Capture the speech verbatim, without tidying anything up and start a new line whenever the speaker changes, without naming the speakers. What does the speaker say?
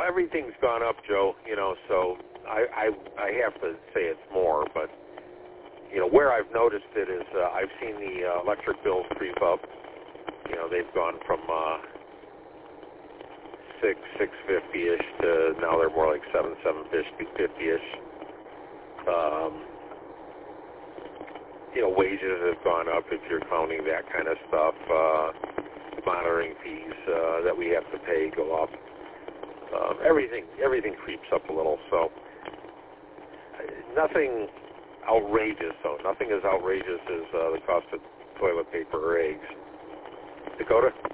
everything's gone up, Joe. You know, so I, I I have to say it's more, but you know where I've noticed it is uh, I've seen the uh, electric bills creep up. You know, they've gone from uh, six six fifty ish to now they're more like seven seven fifty ish. Um, you know, wages have gone up if you're counting that kind of stuff. Uh, monitoring fees uh, that we have to pay go up. Um, everything everything creeps up a little. So uh, nothing outrageous, though. Nothing as outrageous as uh, the cost of toilet paper or eggs. Dakota?